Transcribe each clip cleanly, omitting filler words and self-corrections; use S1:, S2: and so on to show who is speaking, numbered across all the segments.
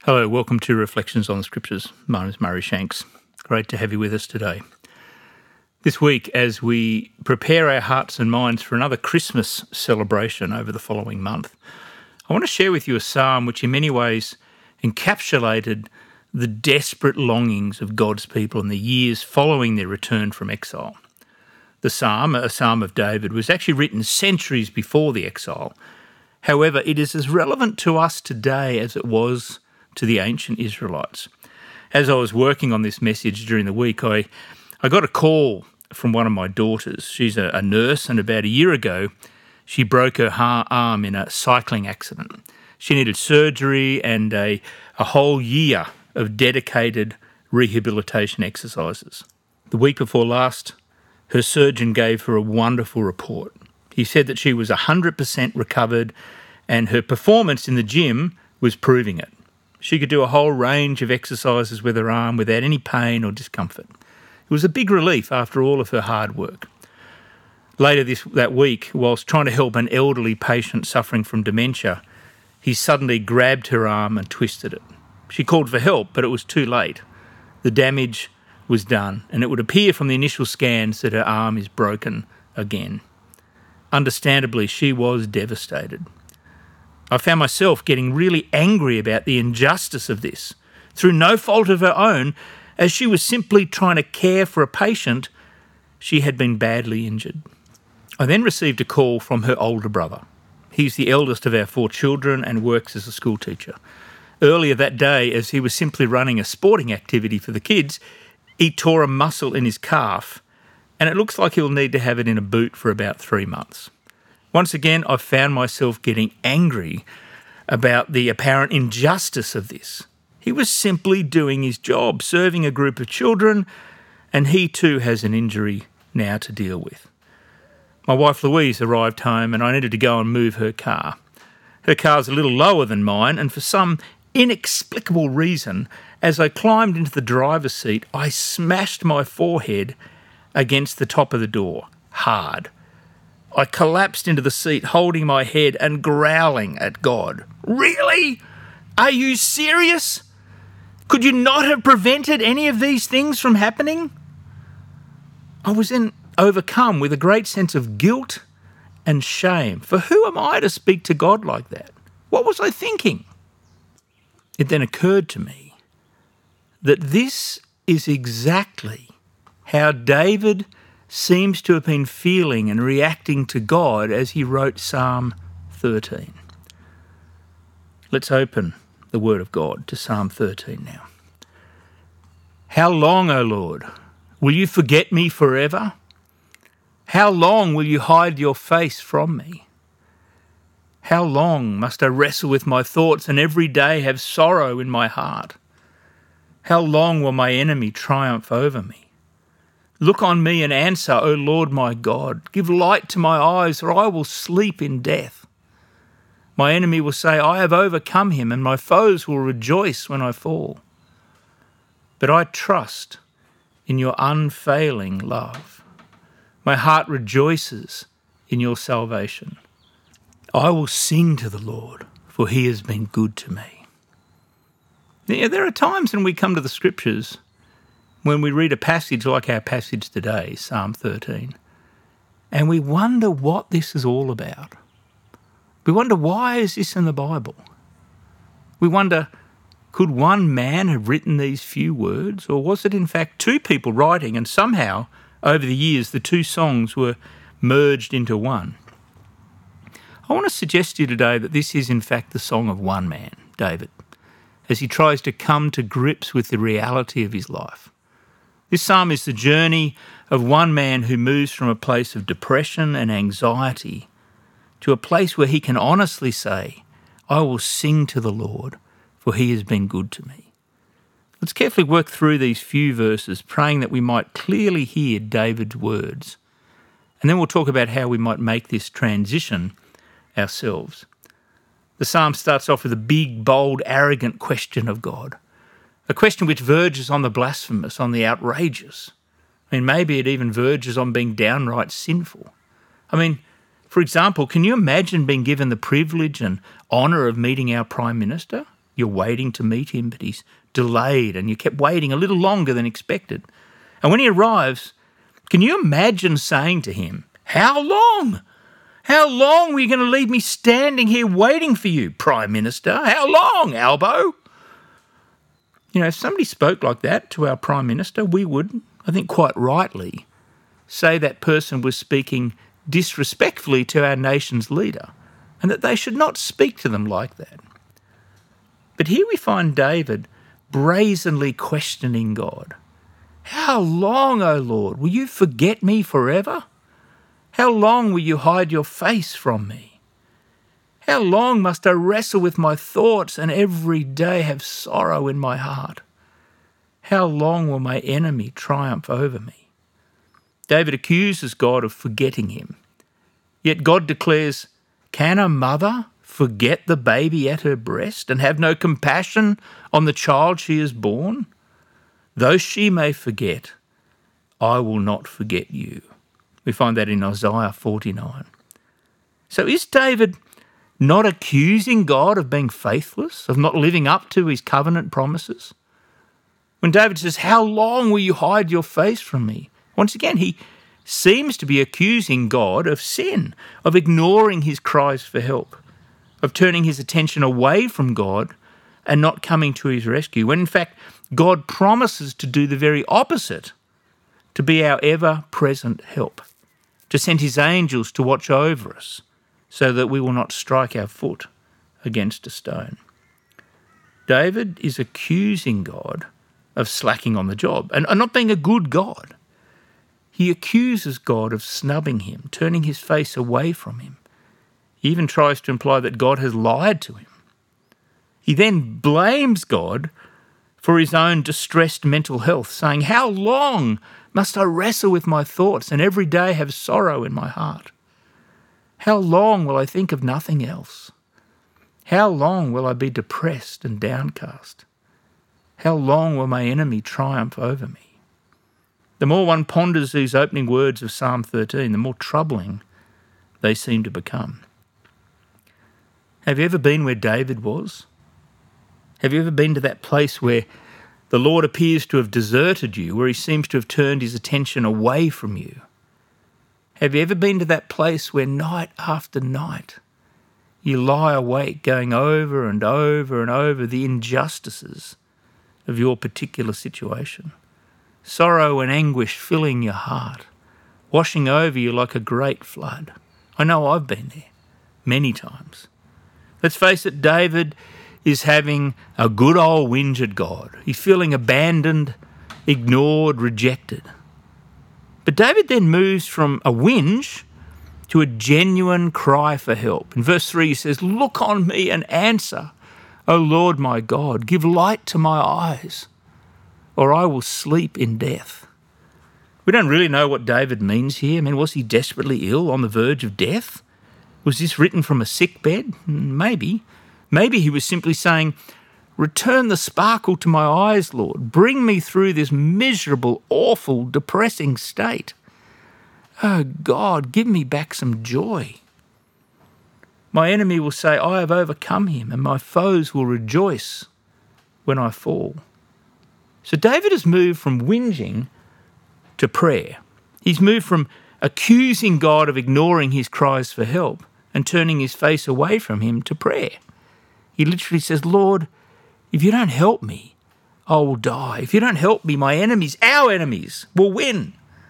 S1: Hello, welcome to Reflections on the Scriptures. My name is Murray Shanks. Great to have you with us today. This week, as we prepare our hearts and minds for another Christmas celebration over the following month, I want to share with you a psalm which in many ways encapsulated the desperate longings of God's people in the years following their return from exile. The psalm, a psalm of David, was actually written centuries before the exile. However, it is as relevant to us today as it was to the ancient Israelites. As I was working on this message during the week, I got a call from one of my daughters. She's a nurse, and about a year ago, she broke her arm in a cycling accident. She needed surgery and a whole year of dedicated rehabilitation exercises. The week before last, her surgeon gave her a wonderful report. He said that she was 100% recovered and her performance in the gym was proving it. She could do a whole range of exercises with her arm without any pain or discomfort. It was a big relief after all of her hard work. Later that week, whilst trying to help an elderly patient suffering from dementia, he suddenly grabbed her arm and twisted it. She called for help, but it was too late. The damage was done, and it would appear from the initial scans that her arm is broken again. Understandably, she was devastated. I found myself getting really angry about the injustice of this, through no fault of her own, as she was simply trying to care for a patient she had been badly injured. I then received a call from her older brother. He's the eldest of our 4 children and works as a school teacher. Earlier that day, as he was simply running a sporting activity for the kids, he tore a muscle in his calf, and it looks like he'll need to have it in a boot for about 3 months. Once again, I found myself getting angry about the apparent injustice of this. He was simply doing his job, serving a group of children, and he too has an injury now to deal with. My wife Louise arrived home and I needed to go and move her car. Her car's a little lower than mine, and for some inexplicable reason, as I climbed into the driver's seat, I smashed my forehead against the top of the door, hard. I collapsed into the seat, holding my head and growling at God. Really? Are you serious? Could you not have prevented any of these things from happening? I was then overcome with a great sense of guilt and shame. For who am I to speak to God like that? What was I thinking? It then occurred to me that this is exactly how David seems to have been feeling and reacting to God as he wrote Psalm 13. Let's open the Word of God to Psalm 13 now. How long, O Lord, will you forget me forever? How long will you hide your face from me? How long must I wrestle with my thoughts and every day have sorrow in my heart? How long will my enemy triumph over me? Look on me and answer, O Lord my God. Give light to my eyes, or I will sleep in death. My enemy will say, I have overcome him, and my foes will rejoice when I fall. But I trust in your unfailing love. My heart rejoices in your salvation. I will sing to the Lord, for he has been good to me. Now, there are times when we come to the Scriptures when we read a passage like our passage today, Psalm 13, and we wonder what this is all about. We wonder, why is this in the Bible? We wonder, could one man have written these few words, or was it in fact 2 people writing, and somehow, over the years, the 2 songs were merged into one? I want to suggest to you today that this is in fact the song of one man, David, as he tries to come to grips with the reality of his life. This psalm is the journey of one man who moves from a place of depression and anxiety to a place where he can honestly say, I will sing to the Lord, for he has been good to me. Let's carefully work through these few verses, praying that we might clearly hear David's words. And then we'll talk about how we might make this transition ourselves. The psalm starts off with a big, bold, arrogant question of God. A question which verges on the blasphemous, on the outrageous. Maybe it even verges on being downright sinful. For example, can you imagine being given the privilege and honour of meeting our Prime Minister? You're waiting to meet him, but he's delayed, and you kept waiting a little longer than expected. And when he arrives, can you imagine saying to him, "How long? How long were you going to leave me standing here waiting for you, Prime Minister? How long, Albo?" You know, if somebody spoke like that to our Prime Minister, we would, I think quite rightly, say that person was speaking disrespectfully to our nation's leader and that they should not speak to them like that. But here we find David brazenly questioning God. "How long, O Lord, will you forget me forever? How long will you hide your face from me? How long must I wrestle with my thoughts and every day have sorrow in my heart? How long will my enemy triumph over me?" David accuses God of forgetting him. Yet God declares, "Can a mother forget the baby at her breast and have no compassion on the child she has born? Though she may forget, I will not forget you." We find that in Isaiah 49. So is David not accusing God of being faithless, of not living up to his covenant promises? When David says, "How long will you hide your face from me?" Once again, he seems to be accusing God of sin, of ignoring his cries for help, of turning his attention away from God and not coming to his rescue, when in fact God promises to do the very opposite, to be our ever-present help, to send his angels to watch over us so that we will not strike our foot against a stone. David is accusing God of slacking on the job and not being a good God. He accuses God of snubbing him, turning his face away from him. He even tries to imply that God has lied to him. He then blames God for his own distressed mental health, saying, "How long must I wrestle with my thoughts and every day have sorrow in my heart? How long will I think of nothing else? How long will I be depressed and downcast? How long will my enemy triumph over me?" The more one ponders these opening words of Psalm 13, the more troubling they seem to become. Have you ever been where David was? Have you ever been to that place where the Lord appears to have deserted you, where he seems to have turned his attention away from you? Have you ever been to that place where night after night you lie awake going over and over and over the injustices of your particular situation? Sorrow and anguish filling your heart, washing over you like a great flood. I know I've been there many times. Let's face it, David is having a good old whinge at God. He's feeling abandoned, ignored, rejected. But David then moves from a whinge to a genuine cry for help. In verse 3 he says, "Look on me and answer, O Lord my God. Give light to my eyes, or I will sleep in death." We don't really know what David means here. I mean, was he desperately ill, on the verge of death? Was this written from a sick bed? Maybe. Maybe he was simply saying, "Return the sparkle to my eyes, Lord. Bring me through this miserable, awful, depressing state. Oh God, give me back some joy. My enemy will say, I have overcome him, and my foes will rejoice when I fall." So David has moved from whinging to prayer. He's moved from accusing God of ignoring his cries for help and turning his face away from him to prayer. He literally says, "Lord, if you don't help me, I will die. If you don't help me, my enemies, our enemies, will win."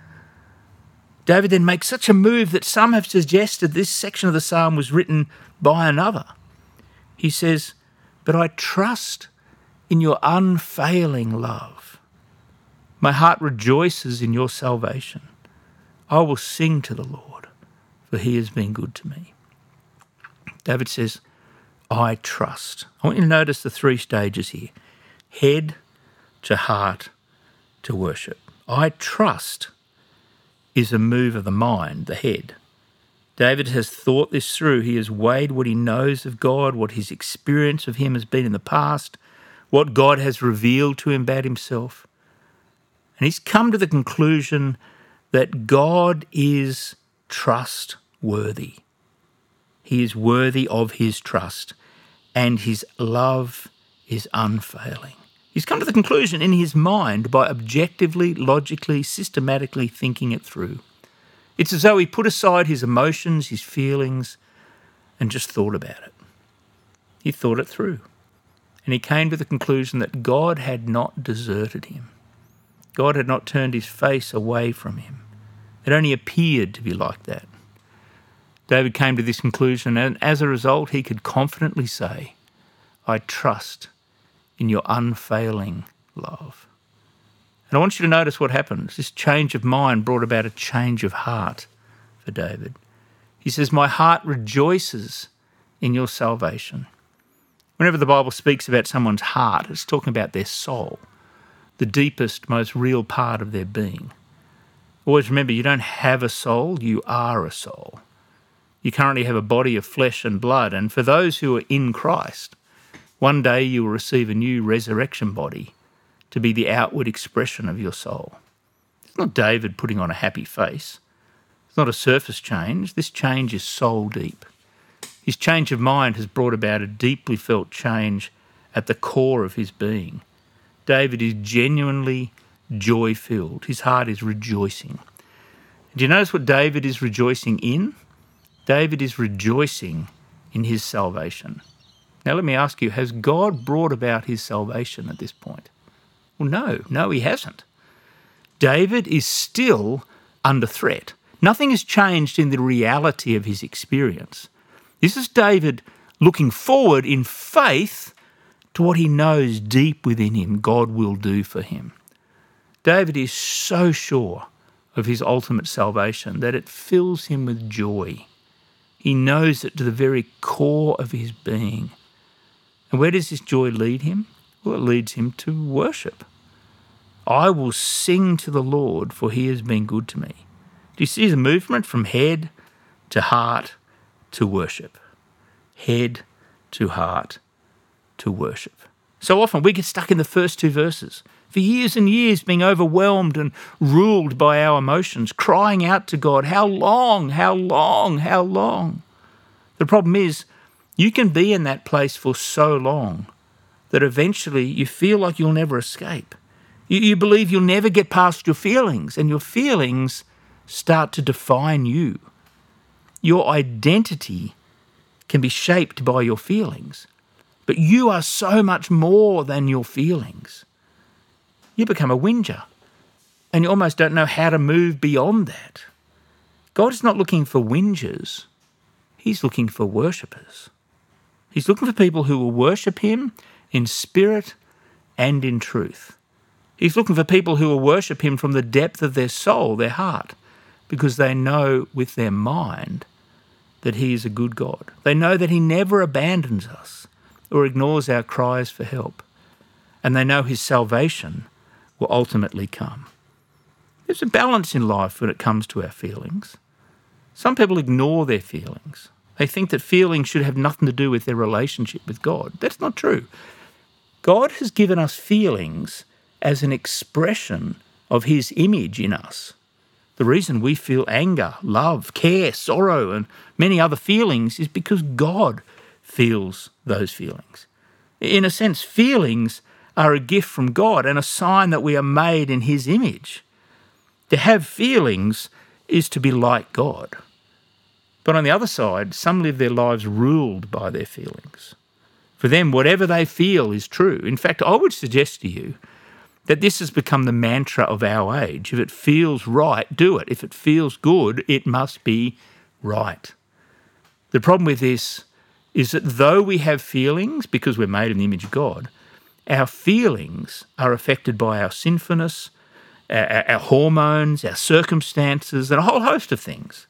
S1: David then makes such a move that some have suggested this section of the psalm was written by another. He says, "But I trust in your unfailing love. My heart rejoices in your salvation. I will sing to the Lord, for he has been good to me." David says, I trust. I want you to notice the three stages here. Head to heart to worship. I trust is a move of the mind, the head. David has thought this through. He has weighed what he knows of God, what his experience of him has been in the past, what God has revealed to him about himself. And he's come to the conclusion that God is trustworthy. He is worthy of his trust, and his love is unfailing. He's come to the conclusion in his mind by objectively, logically, systematically thinking it through. It's as though he put aside his emotions, his feelings, and just thought about it. He thought it through. And he came to the conclusion that God had not deserted him. God had not turned his face away from him. It only appeared to be like that. David came to this conclusion, and as a result, he could confidently say, I trust in your unfailing love. And I want you to notice what happens. This change of mind brought about a change of heart for David. He says, my heart rejoices in your salvation. Whenever the Bible speaks about someone's heart, it's talking about their soul, the deepest, most real part of their being. Always remember, you don't have a soul, you are a soul. You currently have a body of flesh and blood, and for those who are in Christ, one day you will receive a new resurrection body to be the outward expression of your soul. It's not David putting on a happy face. It's not a surface change. This change is soul deep. His change of mind has brought about a deeply felt change at the core of his being. David is genuinely joy-filled. His heart is rejoicing. Do you notice what David is rejoicing in? David is rejoicing in his salvation. Now let me ask you, has God brought about his salvation at this point? Well, no, he hasn't. David is still under threat. Nothing has changed in the reality of his experience. This is David looking forward in faith to what he knows deep within him God will do for him. David is so sure of his ultimate salvation that it fills him with joy. He knows it to the very core of his being. And where does this joy lead him? Well, it leads him to worship. I will sing to the Lord, for he has been good to me. Do you see the movement from head to heart to worship? Head to heart to worship. So often we get stuck in the first two verses. For years and years being overwhelmed and ruled by our emotions, crying out to God, how long, how long, how long? The problem is you can be in that place for so long that eventually you feel like you'll never escape. You believe you'll never get past your feelings, and your feelings start to define you. Your identity can be shaped by your feelings, but you are so much more than your feelings. You become a whinger, and you almost don't know how to move beyond that. God is not looking for whingers. He's looking for worshippers. He's looking for people who will worship him in spirit and in truth. He's looking for people who will worship him from the depth of their soul, their heart, because they know with their mind that he is a good God. They know that he never abandons us or ignores our cries for help. And they know his salvation will ultimately come. There's a balance in life when it comes to our feelings. Some people ignore their feelings. They think that feelings should have nothing to do with their relationship with God. That's not true. God has given us feelings as an expression of his image in us. The reason we feel anger, love, care, sorrow, and many other feelings is because God feels those feelings. In a sense, feelings are a gift from God and a sign that we are made in his image. To have feelings is to be like God. But on the other side, some live their lives ruled by their feelings. For them, whatever they feel is true. In fact, I would suggest to you that this has become the mantra of our age. If it feels right, do it. If it feels good, it must be right. The problem with this is that though we have feelings, because we're made in the image of God, our feelings are affected by our sinfulness, our hormones, our circumstances, and a whole host of things.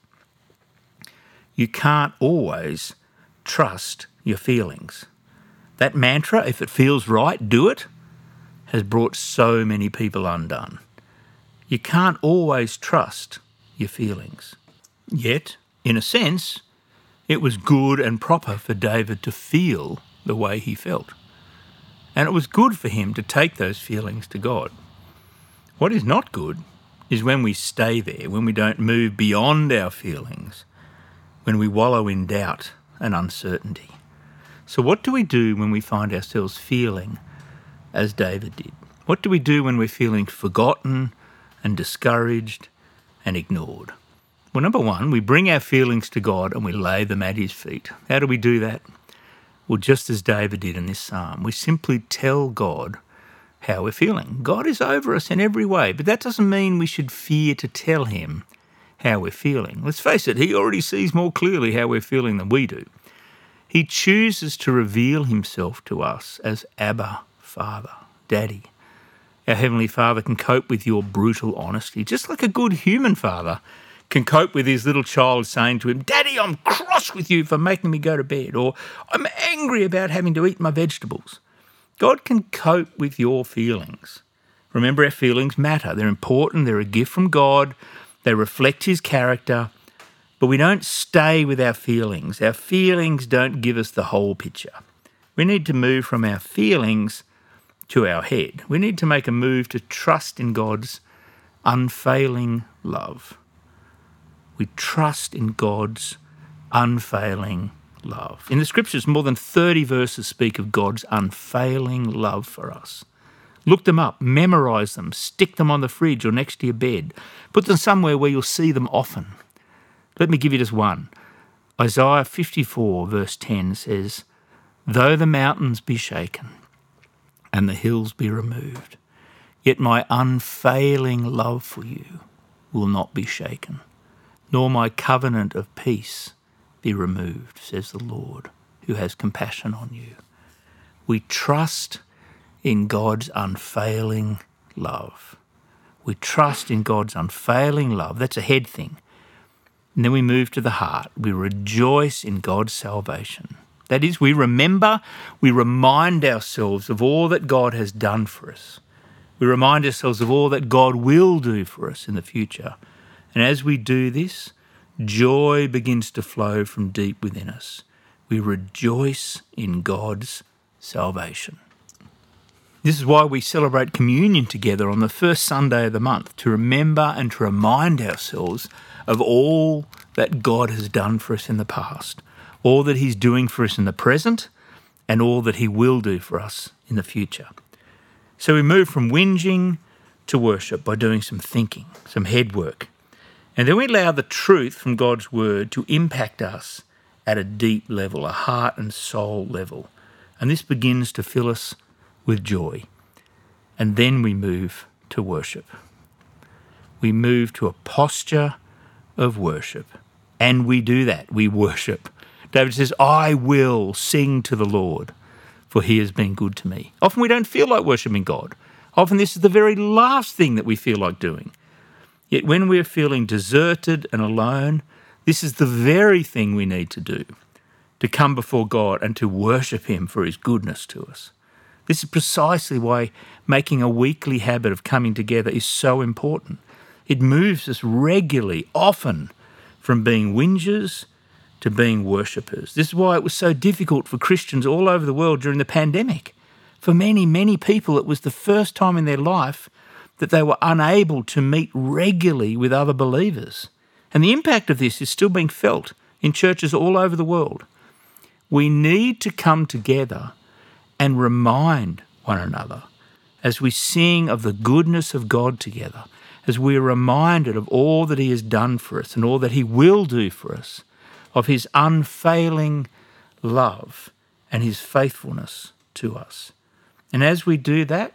S1: You can't always trust your feelings. That mantra, if it feels right, do it, has brought so many people undone. You can't always trust your feelings. Yet, in a sense, it was good and proper for David to feel the way he felt. And it was good for him to take those feelings to God. What is not good is when we stay there, when we don't move beyond our feelings, when we wallow in doubt and uncertainty. So what do we do when we find ourselves feeling as David did? What do we do when we're feeling forgotten and discouraged and ignored? Well, number one, we bring our feelings to God and we lay them at his feet. How do we do that? Well, just as David did in this psalm, we simply tell God how we're feeling. God is over us in every way, but that doesn't mean we should fear to tell him how we're feeling. Let's face it, he already sees more clearly how we're feeling than we do. He chooses to reveal himself to us as Abba, Father, Daddy. Our Heavenly Father can cope with your brutal honesty, just like a good human father can cope with his little child saying to him, "Daddy, I'm cross with you for making me go to bed," or "I'm angry about having to eat my vegetables." God can cope with your feelings. Remember, our feelings matter. They're important. They're a gift from God. They reflect his character. But we don't stay with our feelings. Our feelings don't give us the whole picture. We need to move from our feelings to our head. We need to make a move to trust in God's unfailing love. We trust in God's unfailing love. In the scriptures, more than 30 verses speak of God's unfailing love for us. Look them up, memorise them, stick them on the fridge or next to your bed. Put them somewhere where you'll see them often. Let me give you just one. Isaiah 54 verse 10 says, "Though the mountains be shaken and the hills be removed, yet my unfailing love for you will not be shaken, nor my covenant of peace be removed, says the Lord, who has compassion on you." We trust in God's unfailing love. We trust in God's unfailing love. That's a head thing. And then we move to the heart. We rejoice in God's salvation. That is, we remember, we remind ourselves of all that God has done for us. We remind ourselves of all that God will do for us in the future. And as we do this, joy begins to flow from deep within us. We rejoice in God's salvation. This is why we celebrate communion together on the first Sunday of the month, to remember and to remind ourselves of all that God has done for us in the past, all that he's doing for us in the present, and all that he will do for us in the future. So we move from whinging to worship by doing some thinking, some head work. And then we allow the truth from God's word to impact us at a deep level, a heart and soul level. And this begins to fill us with joy. And then we move to worship. We move to a posture of worship. And we do that. We worship. David says, "I will sing to the Lord, for he has been good to me." Often we don't feel like worshiping God. Often this is the very last thing that we feel like doing. Yet when we're feeling deserted and alone, this is the very thing we need to do, to come before God and to worship him for his goodness to us. This is precisely why making a weekly habit of coming together is so important. It moves us regularly, often, from being whingers to being worshippers. This is why it was so difficult for Christians all over the world during the pandemic. For many, many people, it was the first time in their life that they were unable to meet regularly with other believers. And the impact of this is still being felt in churches all over the world. We need to come together and remind one another as we sing of the goodness of God together, as we are reminded of all that he has done for us and all that he will do for us, of his unfailing love and his faithfulness to us. And as we do that,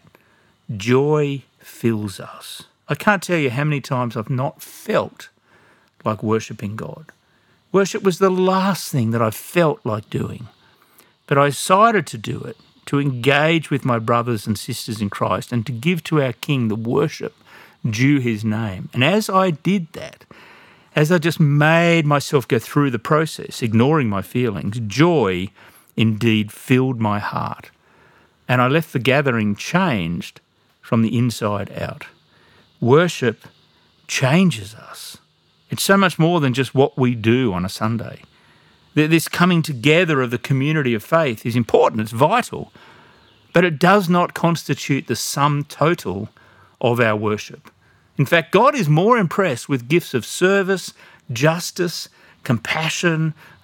S1: joy fills us. I can't tell you how many times I've not felt like worshipping God. Worship was the last thing that I felt like doing. But I decided to do it, to engage with my brothers and sisters in Christ and to give to our King the worship due his name. And as I did that, as I just made myself go through the process, ignoring my feelings, joy indeed filled my heart. And I left the gathering changed from the inside out. Worship changes us. It's so much more than just what we do on a Sunday. This coming together of the community of faith is important, it's vital, but it does not constitute the sum total of our worship. In fact, God is more impressed with gifts of service, justice, compassion,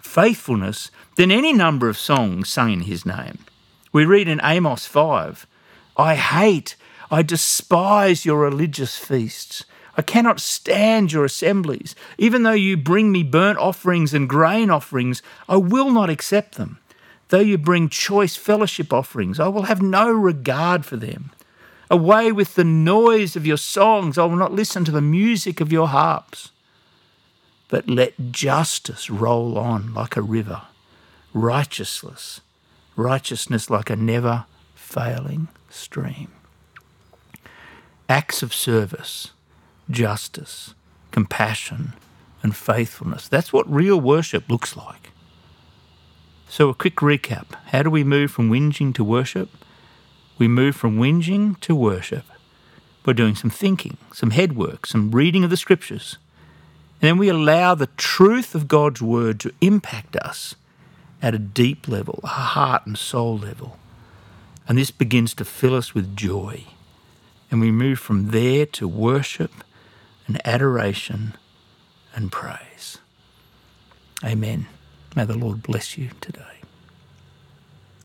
S1: faithfulness than any number of songs sung in his name. We read in Amos 5, I despise your religious feasts. I cannot stand your assemblies. Even though you bring me burnt offerings and grain offerings, I will not accept them. Though you bring choice fellowship offerings, I will have no regard for them. Away with the noise of your songs, I will not listen to the music of your harps. But let justice roll on like a river, righteousness like a never-failing stream. Acts of service, justice, compassion, and faithfulness. That's what real worship looks like. So a quick recap. How do we move from whinging to worship? We move from whinging to worship by doing some thinking, some head work, some reading of the scriptures. And then we allow the truth of God's word to impact us at a deep level, a heart and soul level. And this begins to fill us with joy. And we move from there to worship and adoration and praise. Amen. May the Lord bless you today.